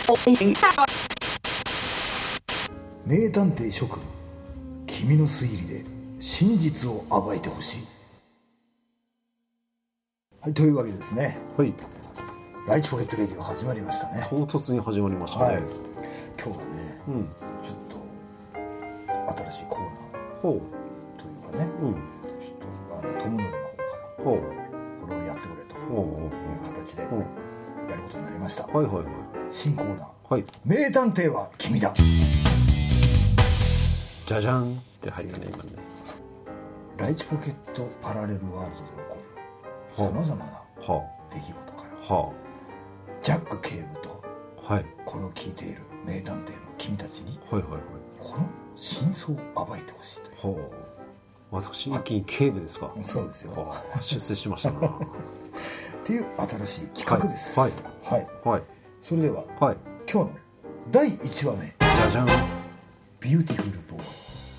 名探偵諸君、君の推理で真実を暴いてほしい。はい、というわけでですね、 はい、 ライチポケットレディオ始まりましたね。 唐突に始まりましたね。 はい、今日はね、ちょっと新しいコーナーというかね、ちょっと友則の方からこれをやってくれという形でやることになりました。 はいはいはい。 新コーナー、 はい、 名探偵は君だ。 じゃじゃんって入ったね今ね。 ライチポケットパラレルワールドで起こるさまざまな出来事から、ジャック警部とこれを聞いている名探偵の君たちに、この真相を暴いてほしいという。 私一気に警部ですか。 そうですよ。 出世しましたなっていう新しい企画です。はい、それでは、今日の第1話目、 じゃじゃん、 ビューティフルボーイ。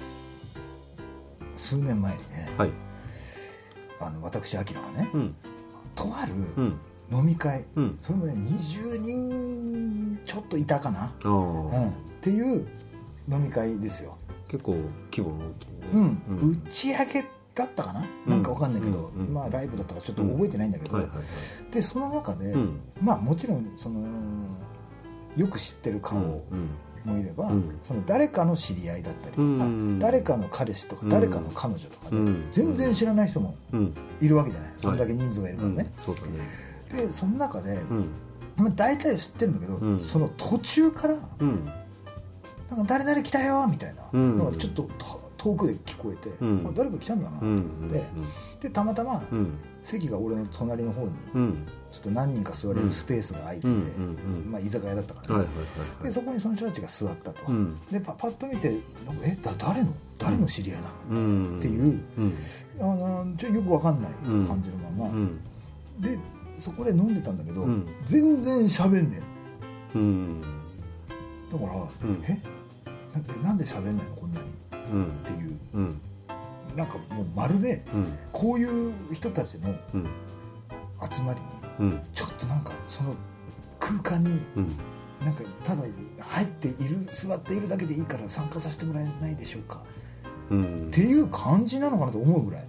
数年前にね、私アキラがね、とある飲み会、それもね20人ちょっといたかな、っていう飲み会ですよ。 結構規模の大きいね。 打ち上げだったかな、なんかわかんないけど、まあライブだったからちょっと覚えてないんだけど、でその中で、まあもちろんそのよく知ってる顔もいれば、その誰かの知り合いだったりとか、誰かの彼氏とか、誰かの彼女とかで、全然知らない人もいるわけじゃない、それだけ人数がいるからね。 そうだね。でその中で、大体知ってるんだけど、その途中から、なんか誰々来たよみたいなのがちょっと遠くで聞こえて、誰か来たんだなと思って、でたまたま席が俺の隣の方にちょっと何人か座れるスペースが空いてて、まあ居酒屋だったからね。でそこにその人たちが座ったと。でパッと見て、誰の知り合いなのっていう、よくわかんない感じのままでそこで飲んでたんだけど、全然喋んねえ。だからなんで喋んないのこんなにっていう、なんかもうまるでこういう人たちの集まりにちょっとなんかその空間になんかただ入っている、座っているだけでいいから参加させてもらえないでしょうかっていう感じなのかなと思うぐらい、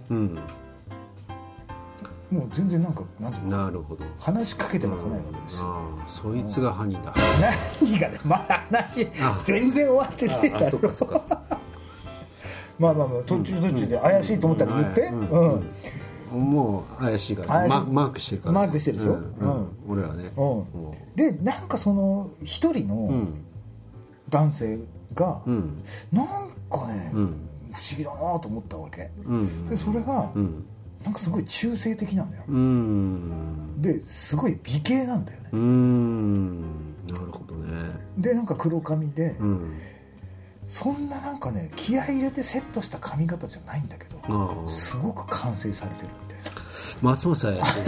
もう全然なんていうの、なるほど、話しかけても来ないわけですよ。 そいつが犯人だ。 何がね、まだ話全然終わってないだろ。そうかまあ途中で怪しいと思ったら言って。 もう怪しいからマークしてるから。 マークしてるでしょ、 俺はね。 でなんかその一人の男性がなんかね、不思議だなと思ったわけで、それがなんかすごい中性的なんだよ。ですごい美形なんだよね。 なるほどね。 でなんか黒髪で、そんななんかね気合い入れてセットした髪型じゃないんだけど、すごく完成されてるみたいな。 ますます怪しい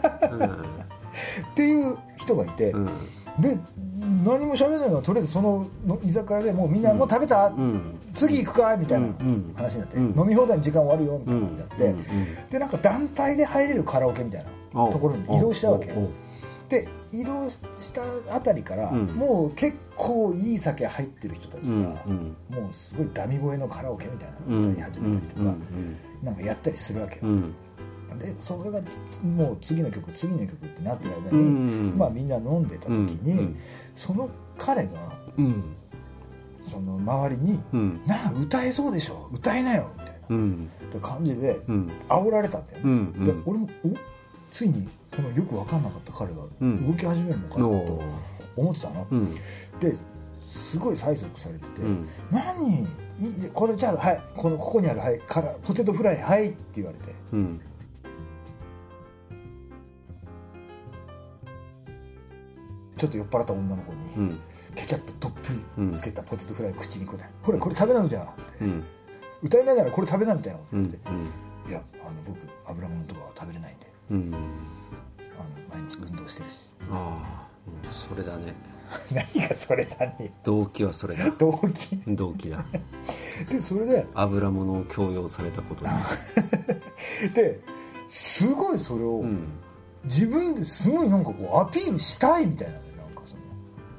っていう人がいて、で何も喋らないのはとりあえずその居酒屋でもうみんなもう食べた、次行くかみたいな話になって、飲み放題の時間終わるよみたいな感じになって、でなんか団体で入れるカラオケみたいなところに移動したわけで、移動したあたりから、もう結構いい酒入ってる人たちが、もうすごいダミ声のカラオケみたいなのを歌い始めたりとか、なんかやったりするわけよ。でそれがもう次の曲ってなってる間に、まあみんな飲んでた時に、その彼が、その周りに「なあ歌えそうでしょ、歌えなよ」みたいな感じで煽られたんだよね。で俺もついにこのよく分かんなかった彼が動き始めるのかなと思ってたの。ですごい催促されてて「何これじゃあ、はい、ここにある、はい、ポテトフライはい」って言われて。ちょっと酔っ払った女の子にケチャップどっぷりつけたポテトフライを口にこれこれ食べなのじゃんって、歌えないならこれ食べなみたいなこと言って、いや僕油物とかは食べれないんで、毎日運動してるし。 それだね。 何がそれだね。 動機はそれだ。動機だ。 でそれで油物を強要されたことにですごいそれを、自分ですごいなんかこうアピールしたいみたいな、なんかそ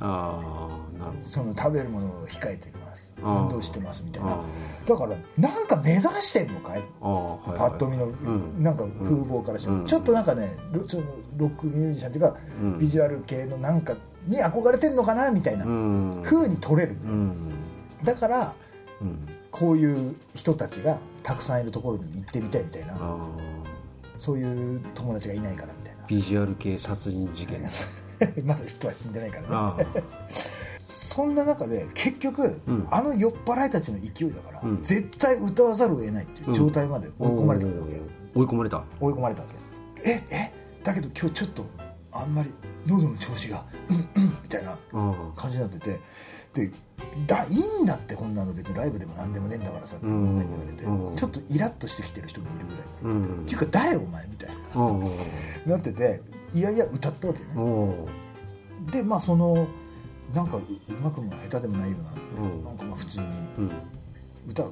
なるほど。 その食べるものを控えてます、運動してますみたいな。だからなんか目指してんのかい、パッと見のなんか風貌からしても、ちょっとなんかねロックミュージシャンっていうか、ビジュアル系のなんかに憧れてんのかなみたいな風に取れる。だから、こういう人たちがたくさんいるところに行ってみたいみたいな、そういう友達がいないからみたいな。 ビジュアル系殺人事件まだ人は死んでないからね。そんな中で結局、あの酔っ払いたちの勢いだから、絶対歌わざるを得ないっていう状態まで追い込まれたわけよ。追い込まれたわけ。だけど今日ちょっとあんまり喉の調子がみたいな感じになってて、でいいんだってこんなの別にライブでもなんでもねえんだからさってみんなに言われて、ちょっとイラッとしてきてる人もいるぐらい、っていうか誰お前みたいななってて、いやいや歌ったわけね。でまあそのなんかうまくも下手でもないような、なんかまあ普通に歌って、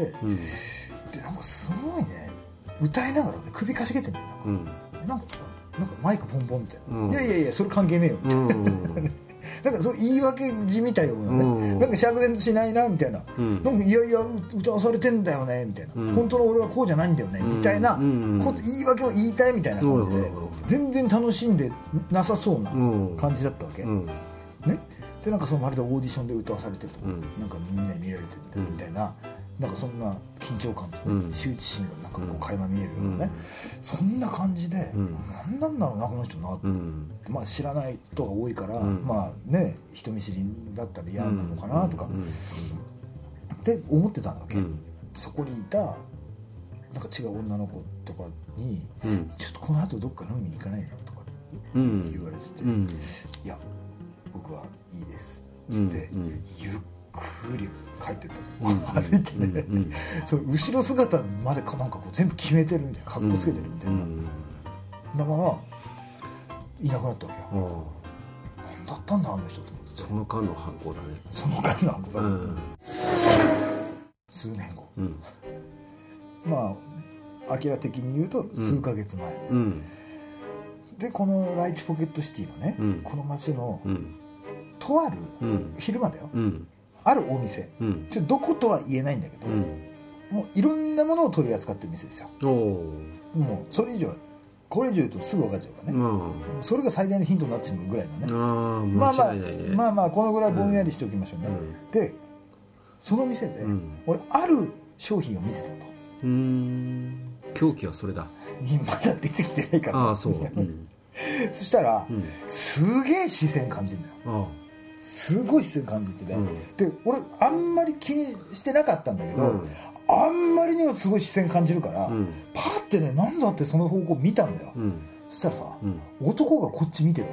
でなんかすごいね、歌いながらね首かしげてんだよ。なんかマイクポンポンみたいな、いやそれ関係ねえよみたいななんかそう言い訳じみたようなね、なんか釈然としないなみたいな、なんかいやいや歌わされてんだよねみたいな、本当の俺はこうじゃないんだよねみたいな言い訳を言いたいみたいな感じで、全然楽しんでなさそうな感じだったわけね。でなんかそのまるでオーディションで歌わされてると、なんかみんなに見られてるみたいな、なんかそんな緊張感と羞恥心がなんかこう垣間見えるようなね、そんな感じで、何なんだろうなこの人な、まあ知らない人が多いから、まあね人見知りだったら嫌なのかなとかって思ってたんだけど、そこにいたなんか違う女の子とかに、ちょっとこの後どっか飲みに行かないのとかって言われてて、いや僕はいいですって言って、ゆっくり帰ってった歩いてね、その後ろ姿までかなんかこう全部決めてるみたいな、格好つけてるみたいな、だからいなくなったわけよ。何だったんだあの人と思って。 その間の犯行だね。 その間の犯行だね。数年後、まあ明的に言うと数ヶ月前、でこのライチポケットシティのね、この街のとある昼間だよ、あるお店、ちょっとどことは言えないんだけど、もういろんなものを取り扱ってる店ですよ。もうそれ以上これ以上言うとすぐ分かっちゃうからね、それが最大のヒントになっちゃうぐらいのね。まあこのぐらいぼんやりしておきましょうね。でその店で、俺ある商品を見てたと。 狂気はそれだ。 まだ出てきてないから。そうそしたら、すげえ視線感じるんだよ。すごい視線感じてね、で俺あんまり気にしてなかったんだけど、あんまりにもすごい視線感じるから、パーってね、なんだってその方向見たんだよ。そしたらさ、男がこっち見てる。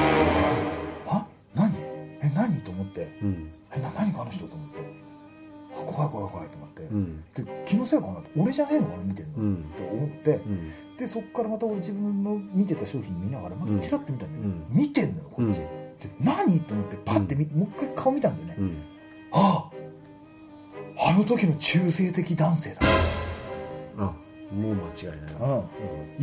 何と思って、何かあの人と思って、怖いと思って、で気のせいかなって、俺じゃねえのかな見てんの、って思って、でそっからまた俺自分の見てた商品見ながらまたチラッと見たんだよね、見てんのよこっち、何と思ってパッてもう一回顔見たんだよね、あの時の中性的男性だ。 もう間違いない、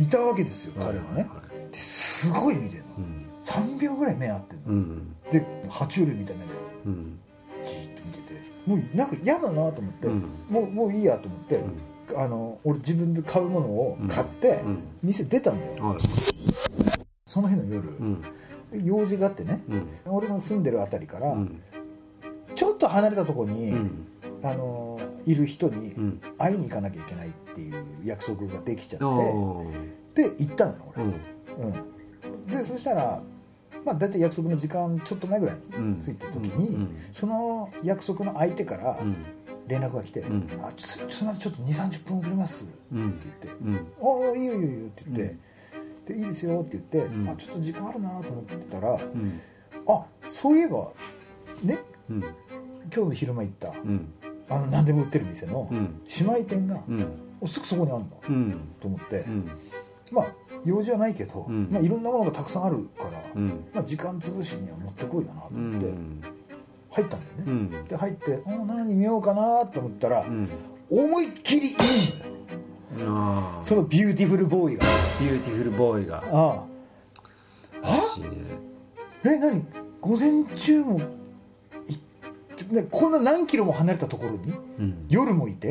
いたわけですよ彼はね。ですごい見てんの、3秒ぐらい目合ってんの、で爬虫類みたいなね、じーっと見てて、もうなんか嫌だなと思って、もういいやと思って、俺自分で買うものを買って店出たんだよ、その日の夜、用事があってね、俺の住んでるあたりから、ちょっと離れたところに、いる人に会いに行かなきゃいけないっていう約束ができちゃって、で行ったのよ俺、でそしたらまあ大体約束の時間ちょっと前ぐらいに着いた時に、その約束の相手から連絡が来て「その後ちょっと 2,30 分遅れます」って言って「ああいいよって言って「でいいですよ」って言って「ちょっと時間あるなと思ってたら、そういえばね、今日の昼間行った何でも売ってる店の姉妹店がすぐそこにあるんだと思って、まあ用事はないけど、いろんなものがたくさんあるから、時間潰しにはもってこいだなと思って入ったんだよね。で入って何見ようかなと思ったら、思いっきりいいんだよ、そのビューティフルボーイが。 ビューティフルボーイが。 何午前中もこんな何キロも離れたところに、夜もいて、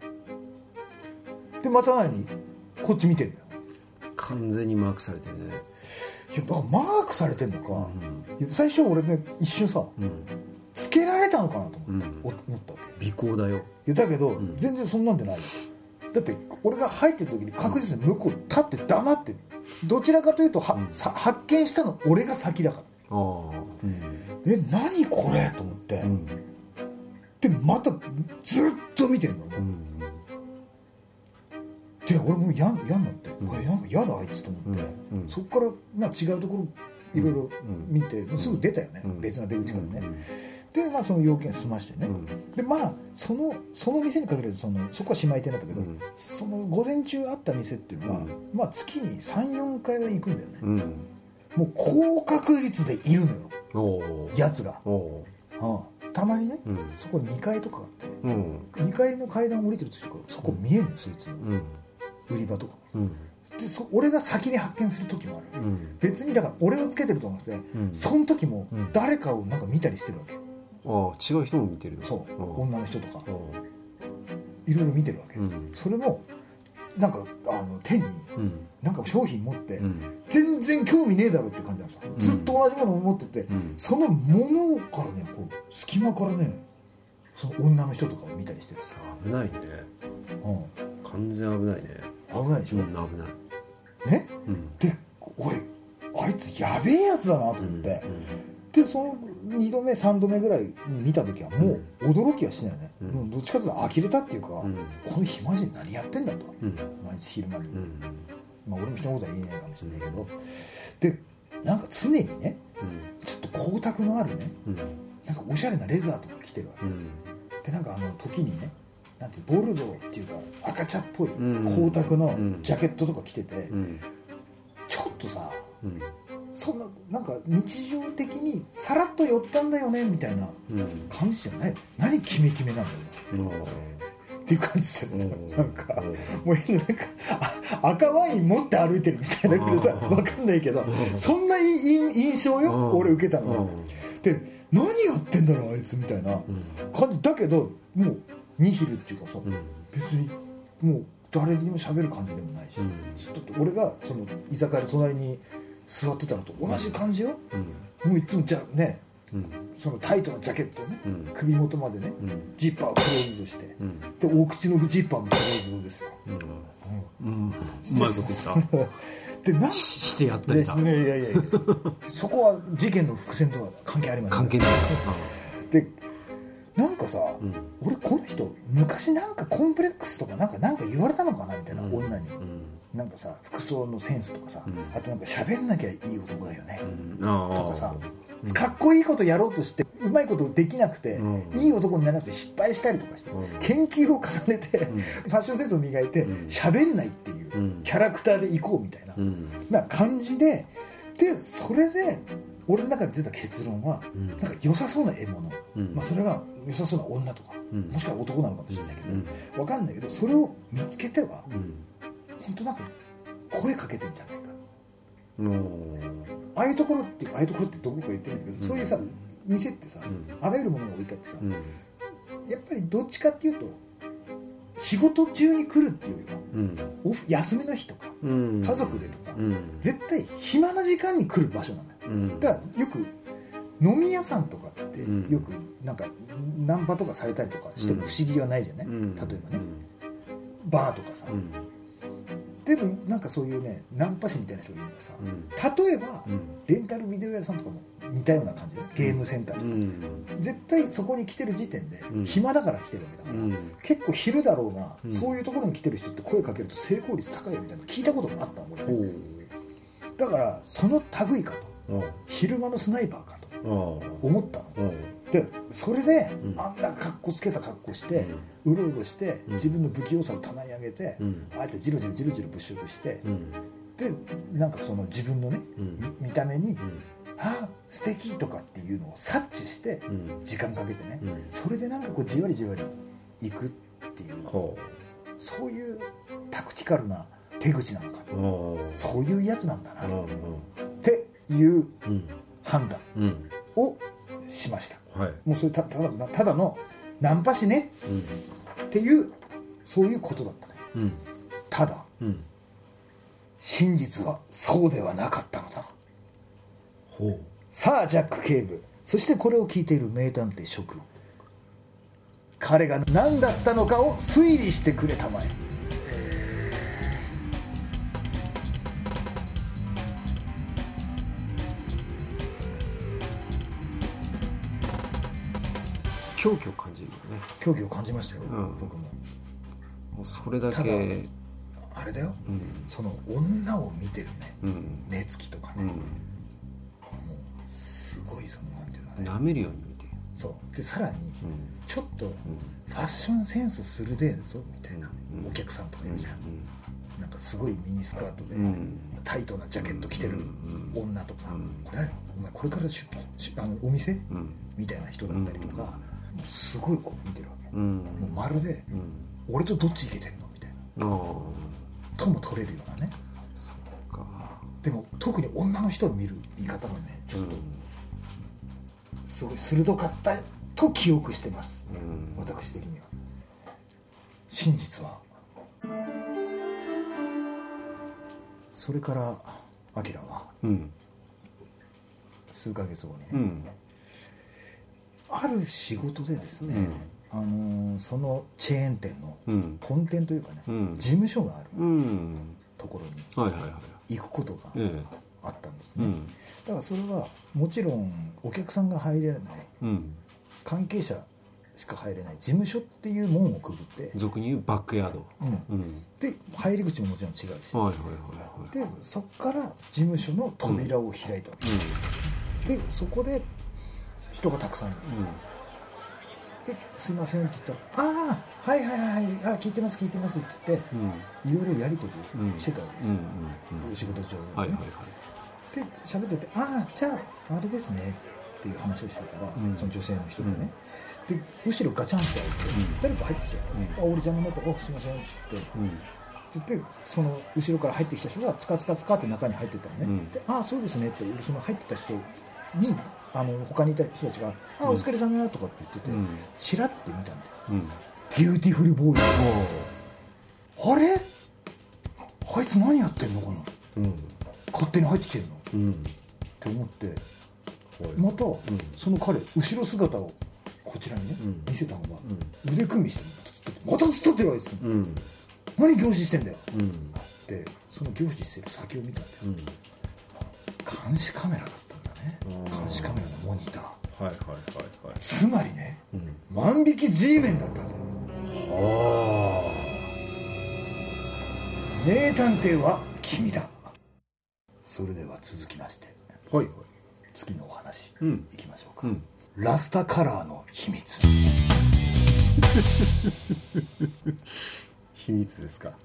でまたこっち見てるんだよ。 完全にマークされてるね。 いやだからマークされてんのか、最初俺ね一瞬さ、つけられたのかなと思ったわけ。 尾行だよ。 いやだけど、全然そんなんでないよ。だって俺が入ってる時に確実に向こう立って黙って、どちらかというと発見したの俺が先だから。何これと思って、でまたずっと見てんの、で俺もう嫌になって、なんか嫌だあいつと思って、そこから、違うところいろいろ見て、すぐ出たよね、別な出口からね、でその要件済ましてね、でその店に限らずそこは姉妹店だったけど、その午前中あった店っていうのは、月に 3,4 回は行くんだよね、もう高確率でいるのよやつが。たまにね、そこ2階とかあって、2階の階段降りてる時とかそこ見えるの、そいつの売り場とか、で俺が先に発見する時もある、別にだから俺をつけてると思って、その時も誰かをなんか見たりしてるわけ。 違う人も見てる。 そう女の人とかいろいろ見てるわけ、それもなんか手になんか商品持って、全然興味ねえだろって感じなんですよ、ずっと同じものを持ってて、そのものからねこう隙間からねその女の人とかを見たりしてるんですよ。 危ないね、完全危ないね。 危ないでしょ、 危ないね、で俺あいつやべえやつだなと思って、でその2度目3度目ぐらいに見た時はもう驚きはしないよね、もうどっちかというと呆れたっていうか、この暇人何やってんだと、毎日昼間に、俺も人のことは言えないかもしれないけど、でなんか常にね、ちょっと光沢のあるね、なんかおしゃれなレザーとか着てるわけ、でなんか時にねなんつボルドーっていうか赤茶っぽい光沢のジャケットとか着てて、ちょっとさ、そんななんか日常的にさらっと寄ったんだよねみたいな感じじゃない、何キメキメなんだよっていう感じじゃない、なんかもうなんか赤ワイン持って歩いてるみたいだけどさ、分かんないけど、そんな印象よ俺受けたのよ。で何やってんだろうあいつみたいな感じだけど、もうニヒルっていうかさ、別にもう誰にも喋る感じでもないし、ずっと俺がその居酒屋の隣に座ってたのと同じ感じよ、もういつもじゃね、そのタイトなジャケットをね、首元までね、ジッパーをクローズして、で大口のジッパーもクローズですよ、 うまいこと言ったでしてやったりだ、 いやそこは事件の伏線とは関係ありません、 関係ないでなんかさ、俺この人昔なんかコンプレックスとかなんか言われたのかなみたいな、女に、なんかさ服装のセンスとかさ、あとなんか喋んなきゃいい男だよね、とかさ、かっこいいことやろうとしてうまいことできなくて、いい男にならなくて失敗したりとかして、研究を重ねて、ファッションセンスを磨いて喋んないっていうキャラクターでいこうみたいな、感じでそれで俺の中で出た結論は、なんか良さそうな獲物、それが良さそうな女とか、もしくは男なのかもしれないけど、分かんないけどそれを見つけては、本当なんか声かけてんじゃないか、ああいうところってどこか言ってるんだけど、そういうさ店ってさ、あらゆるものが置いてあってさ、やっぱりどっちかっていうと仕事中に来るっていうよりは、休みの日とか、家族でとか、絶対暇な時間に来る場所なんだよ、だからよく飲み屋さんとかってよくなんかナンパとかされたりとかしても不思議はないじゃない、例えばね、バーとかさ、でもなんかそういうねナンパ師みたいな人がいるからさ、例えばレンタルビデオ屋さんとかも似たような感じで、ゲームセンターとか、絶対そこに来てる時点で暇だから来てるわけだから、結構昼だろうな、そういうところに来てる人って声かけると成功率高いよみたいな聞いたことがあったの俺ね。だからその類かと、昼間のスナイパーかと思ったの、でそれであんな格好つけた格好して、うろうろして自分の不器用さを棚に上げて、あえてジロジロ物色して、でなんかその自分のね、見た目に素敵とかっていうのを察知して時間かけてね、それでなんかこうじわりじわりいくっていう、そういうタクティカルな手口なのかと、そういうやつなんだなっていう判断をしました、 はい、 もうそれただのナンパ師ね、っていうそういうことだったね、ただ、真実はそうではなかったのだ。 ほう。 さあジャック警部、そしてこれを聞いている名探偵諸君、彼が何だったのかを推理してくれたまえ。 狂気を感じるよね。 狂気を感じましたよ、僕も。 もうそれだけあれだよ、その女を見てるね、目つきとかね、もうすごいそのなんていうのね、 舐めるように見てる。 そうでさらに、ちょっとファッションセンス鋭いぞみたいな、お客さんとかいるじゃん、なんかすごいミニスカートで、タイトなジャケット着てる女とか、これお前これからお店、みたいな人だったりとか、すごいこう見てるわけ、もうまるで、俺とどっち行けてんのみたいなとも取れるようなね。 そうか。 でも特に女の人を見る見方がね、ちょっとすごい鋭かったと記憶してます、私的には。真実はそれからアキラは、数ヶ月後にね、ある仕事でですね、そのチェーン店の本店というかね、事務所があるところに行くことがあったんですね。だからそれはもちろんお客さんが入れない、関係者しか入れない事務所っていう門をくぐって、 俗に言うバックヤード、 で入り口ももちろん違うし、でそこから事務所の扉を開いたわけで、そこで人がたくさんいる、ですいませんって言ったら、ああはいはいはい、聞いてます聞いてますって言って、いろいろやり取りしてたわけですよ、お仕事上でね。で喋ってて、ああじゃああれですねっていう話をしてたら、その女性の人がね、で後ろガチャンって開いて、誰か入ってきて、あ俺邪魔になった、おすいませんっつって、でその後ろから入ってきた人がつかつかつかって中に入ってったのね、でああそうですねって、その入ってた人に他にいた人たちが「あお疲れ様」とかって言ってて、チラッて見たんだよ、ビューティフルボーイが、あれあいつ何やってんのかな、勝手に入ってきてるの、って思って、また、その彼後ろ姿をこちらにね、見せたのが、腕組みしてまた突っ立ってるわけですよ、何凝視してんだよ、でその凝視してる先を見たんだよ、監視カメラだったんだね、監視カメラのモニター、つまりね、万引き G メンだったんだよ。名探偵は君だ。それでは続きまして、次のお話、いきましょうか、ラスタカラーの秘密。 秘密ですか。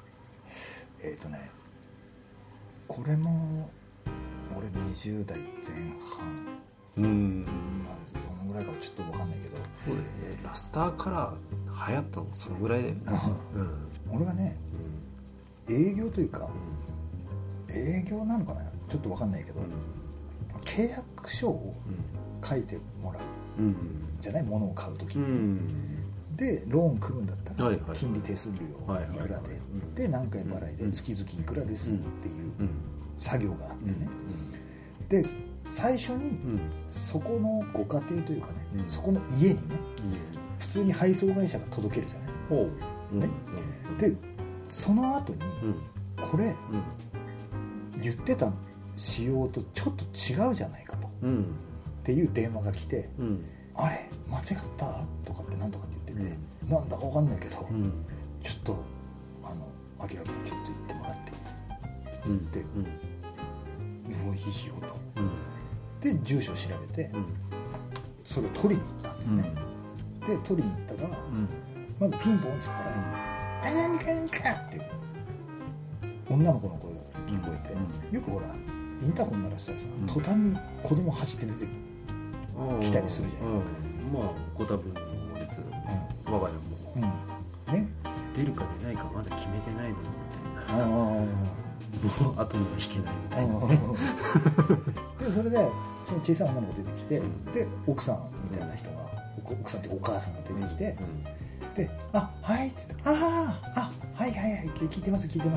これも俺20代前半、そのぐらいかちょっと分かんないけど、 ラスターカラー流行ったのそのぐらいで、 俺がね、営業というか、営業なのかなちょっと分かんないけど、契約書を書いてもらう、じゃない、物を買うときに、でローン組むんだったら、金利手数料いくらで、で何回払いで月々いくらですっていう作業があってね、で最初にそこのご家庭というかね、そこの家にね、普通に配送会社が届けるじゃない、でその後に、これ、言ってた仕様とちょっと違うじゃないかと、っていう電話が来て、あれ間違ったとかってなんとかって言ってて、なんだか分かんないけど、ちょっとアキラ君ちょっと言ってもらってって言って、もういいよと、で住所を調べて、それを取りに行ったんだよね、で取りに行ったら、まずピンポンって言ったら「あ何か何か」っていう女の子の声が聞こえて、よくほらインターホン鳴らしたらさ、途端に子供走って出てきたりするじゃない、 まあご多分のです、我が家も、ね、出るか出ないかまだ決めてないのにみたいな、 もう後には引けないみたいな、 でそれでその小さな女の子出てきて、で奥さんみたいな人が、奥さんってお母さんが出てきて、ではいって言ってはい聞いてますって言って、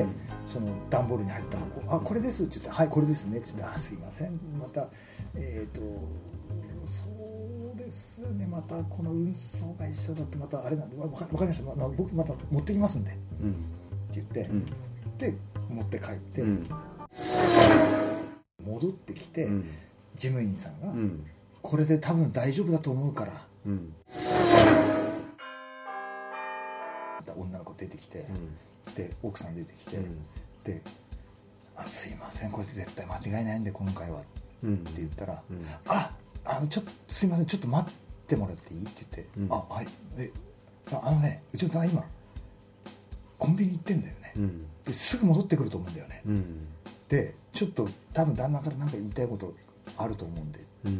その段ボールに入った箱これですって言って、はいこれですねって言って、すいませんまたそうですね、またこの運送会社だってまたあれなんで、分かりました、僕また持ってきますんで、って言って、で持って帰って、戻ってきて、事務員さんが、これで多分大丈夫だと思うから、女の子出てきて、で奥さん出てきて、ですいませんこれ絶対間違いないんで今回は、って言ったら、ちょっとすいませんちょっと待ってもらっていいって言って、はいうちのさん今コンビニ行ってんだよね、ですぐ戻ってくると思うんだよね、でちょっと多分旦那から何か言いたいことあると思うんで、って言って、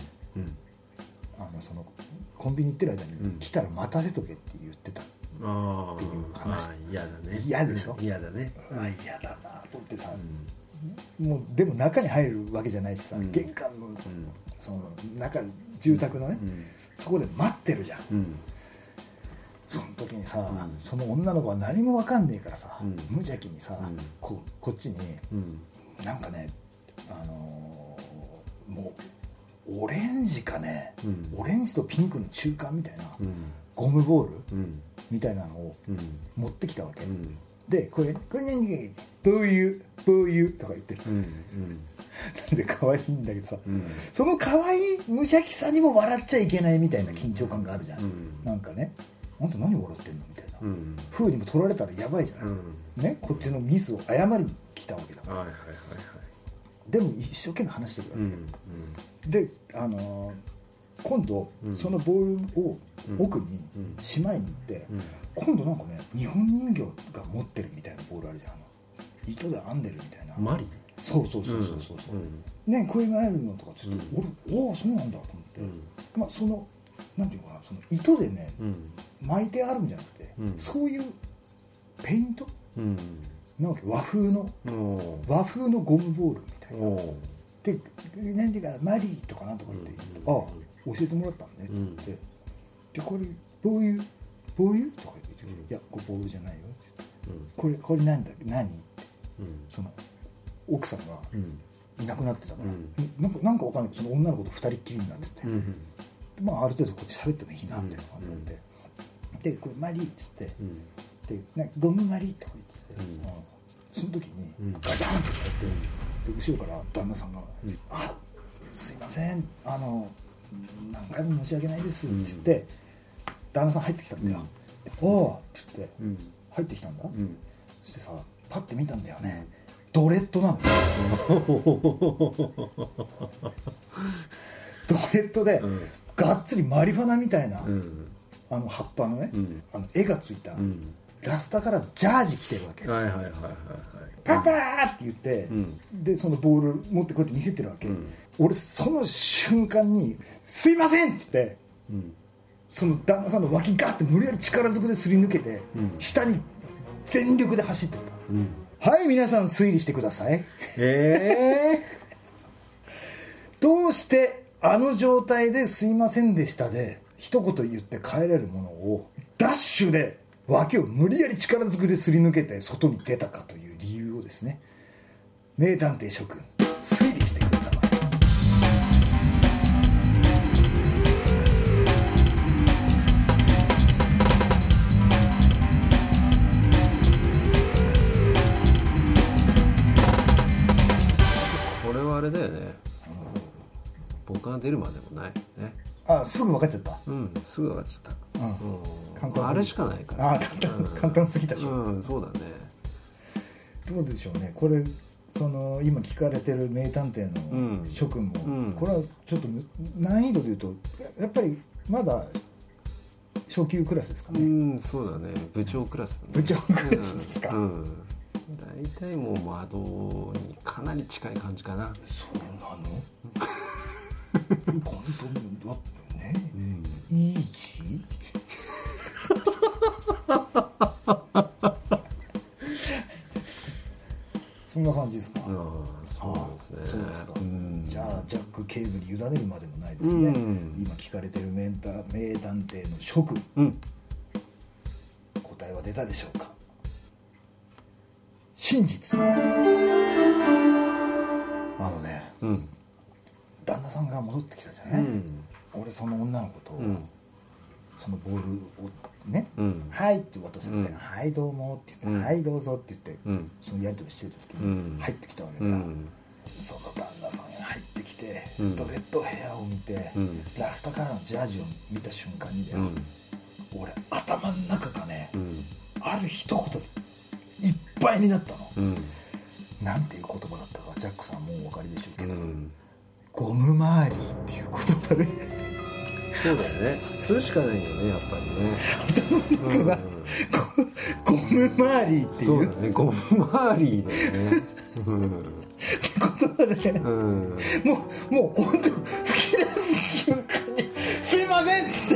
そのコンビニ行ってる間に来たら待たせとけって言ってたっていう話。 嫌だね。 嫌でしょ。 嫌だね。 嫌だなと思ってさ、もうでも中に入るわけじゃないしさ、玄関のその中住宅のね、そこで待ってるじゃん、その時にさ、その女の子は何も分かんねえからさ、無邪気にさ、こっちに、なんかねもうオレンジかね、オレンジとピンクの中間みたいな、ゴムボール、みたいなのを持ってきたわけ、でこれ何がいいブーユーとか言ってる、なんで可愛いんだけどさ、その可愛い無邪気さにも笑っちゃいけないみたいな緊張感があるじゃん、なんかね、あんた何笑ってんのみたいな、風にも取られたらやばいじゃない、ね、こっちのミスを謝りに来たわけだから、でも一生懸命話してるわけ、で今度、そのボールを奥にしまいに行って、今度なんかね日本人形が持ってるみたいなボールあるじゃん、糸で編んでるみたいな、 マリそう、ね、こういうのあるのとかちょっと、おおそうなんだと思って、そのなんていうのかな、その糸でね、巻いてあるんじゃなくて、そういうペイント、なわけ、和風のゴムボールみたいな、で何ていうかマリーとかなんとかって言って、教えてもらったんねって言って、でこれボーユとか言って、いやこれボールじゃないよって言って、これ何ってその奥さんがいなくなってたから、なんかわかんないけどその女の子と二人っきりになってて、ある程度こっち喋ってもいいなみたいな感じで、でこれマリーっつって、でゴムマリーとか言ってて、その時にガチャンってやって、で後ろから旦那さんが「すいません何回も申し訳ないです」って言って、旦那さん入ってきたんだよ、おおって言って入ってきたんだ、そしてさパッて見たんだよね、ドレッドなのドレッドで、がっつりマリファナみたいな、葉っぱのね、絵がついた、ラスタからジャージ着てるわけ、パパーって言って、でそのボール持ってこうやって見せてるわけ、俺その瞬間にすいませんって言って、その旦那さんの脇ガーって無理やり力ずくですり抜けて、下に全力で走ってった、はい皆さん推理してください、どうしてあの状態ですいませんでしたで一言言って帰れるものをダッシュで脇を無理やり力ずくですり抜けて外に出たかという理由をですね、名探偵諸君推理してください。 これはあれだよね、僕が出るまでもないね。 すぐ分かっちゃった。 すぐ分かっちゃった。 簡単あれしかないから。 簡単すぎたでしょ。 そうだね。 どうでしょうね。これその今聞かれてる名探偵の諸君も、これはちょっと難易度でいうとやっぱりまだ初級クラスですかね。 そうだね。部長クラスだね。 部長クラスですか。 大体もう窓にかなり近い感じかな。 そうなの？本当にだってね、いい字委ねるまでもないですね、今聞かれてる名探偵の諸君、答えは出たでしょうか。真実。旦那さんが戻ってきたじゃない、俺その女の子と、そのボールをね、はいって渡されて、はいどうもって言って、はいどうぞって言って、そのやり取りしてる時に入ってきたわけだ、その旦那さんが入ってきて、ドレッドヘアを見て、ラスタからのジャージを見た瞬間に、俺頭の中がね、ある一言でいっぱいになったの、なんていう言葉だったかジャックさんもうお分かりでしょうけど、ゴム周りっていう言葉でそうだよね、それしかないよね、やっぱりね。 頭の中が、ゴム周りっていう、 そうだね、ゴム周りだよねって言葉で、もう本当吹き出す瞬間にすいませんっつって、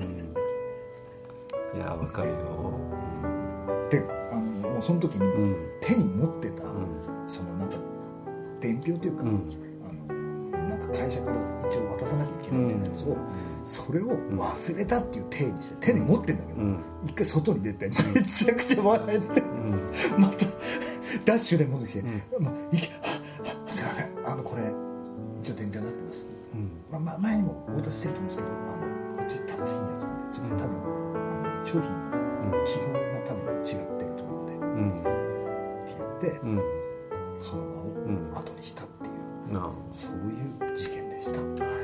いや分かるよ。 でもうその時に手に持ってた、そのなんか伝票というか、なんか会社から一応渡さなきゃいけないみたいなやつを、それを忘れたっていう体にして手に持ってんだけど、一回外に出てめちゃくちゃ笑えて、またダッシュで戻ってきて、すいません、これ一応伝票になってます、前にもお渡ししてると思うんですけど、こっち正しいやつなんで、ちょっと多分商品の基本が多分違ってると思うんで、って言って、その場を後にしたっていう、そういう事件でした。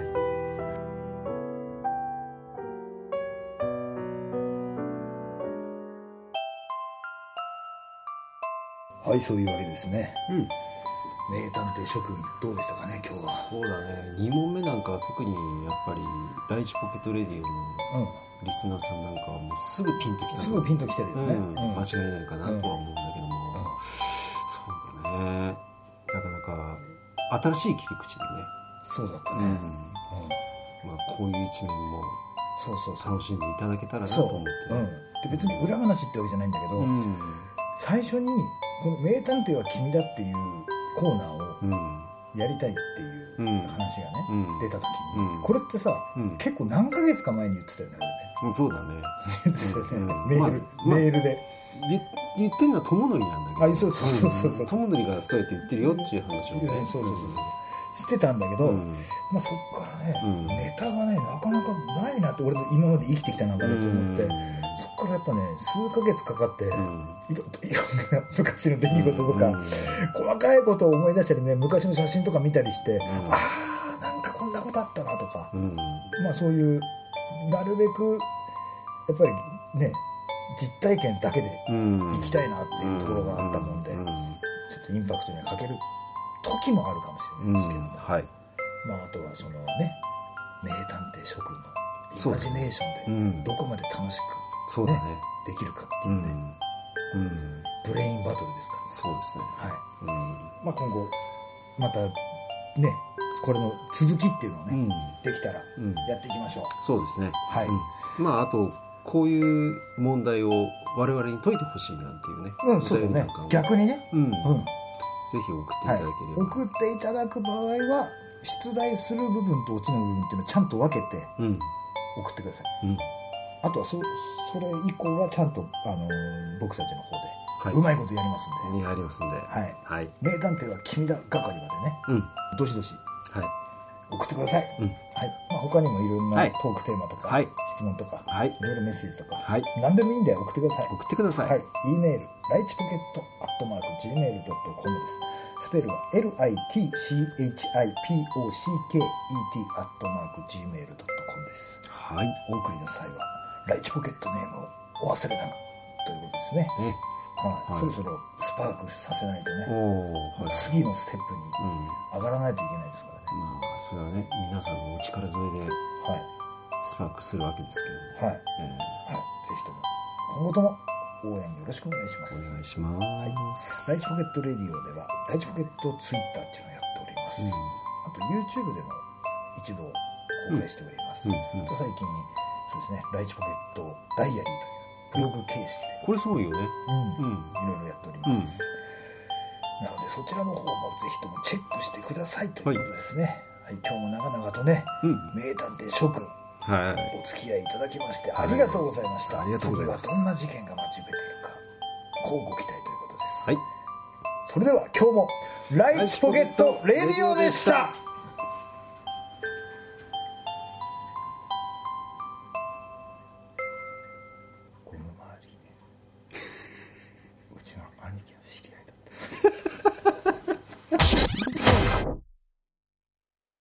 はい、そういうわけですね。名探偵諸君どうでしたかね、今日は。 そうだね、2問目なんかは特にやっぱりライチポケットレディオのリスナーさんなんかはもうすぐピンときた、 すぐピンときてるよね、 間違いないかなとは思うんだけども、そうだね、なかなか新しい切り口でね。 そうだったね、 こういう一面も楽しんでいただけたらなと思って、 で別に裏話ってわけじゃないんだけど、最初にこの名探偵は君だっていうコーナーをやりたいっていう話がね、出た時に、これってさ、結構何ヶ月か前に言ってたよね、 あれね。そうだね。 メールで言ってるのは友則なんだけど、 そう友則がそうやって言ってるよっていう話をね、 してたんだけど、そっからね、ネタがねなかなかないなって、俺の今まで生きてきた中でと思って、そっからやっぱね数ヶ月かかって、いろんな昔の出来事とか、細かいことを思い出したりね、昔の写真とか見たりして、なんかこんなことあったなとか、そういうなるべくやっぱりね実体験だけで行きたいなっていうところがあったもんで、ちょっとインパクトに欠ける時もあるかもしれないですけども、あとはそのね、名探偵諸君のイマジネーションでどこまで楽しく、できるかっていうね、ブレインバトルですから、 そうですね。 今後またねこれの続きっていうのをね、できたらやっていきましょう。 そうですね。あとこういう問題を我々に解いてほしいなんていうね、 そうだね、逆にね、 ぜひ送っていただければ、 送っていただく場合は出題する部分と落ちの部分っていうのをちゃんと分けて送ってください、あとはそれ以降はちゃんと僕たちの方でうまいことやりますんで、名探偵は君だ係までね、どしどし送ってください、他にもいろんなトークテーマとか、質問とか、いろいろメッセージとか、何でもいいんで送ってください。E メールlightpocket@gmail.com です。スペルは lightchippocket@gmail.com です。お送りの際はライチポケットネームをお忘れなくということですね。そろそろスパークさせないとね、次のステップに上がらないといけないですからね。 それはね、皆さんのお力添えでスパークするわけですけども、ぜひとも今後とも応援よろしくお願いします。 お願いします。 ライチポケットレディオではライチポケットツイッターっていうのをやっております、あと YouTube でも一度公開しております、あと最近そうですね、ライチポケットダイアリーというブログ形式で、 これすごいよね、いろいろやっております、なのでそちらの方もぜひともチェックしてくださいということですね。 はい、今日も長々とね、名探偵諸君、お付き合いいただきましてありがとうございました。 ありがとうございます。 次はどんな事件が待ち受けているか、乞うご期待ということです。 はい。 それでは今日もライチポケットレディオでした。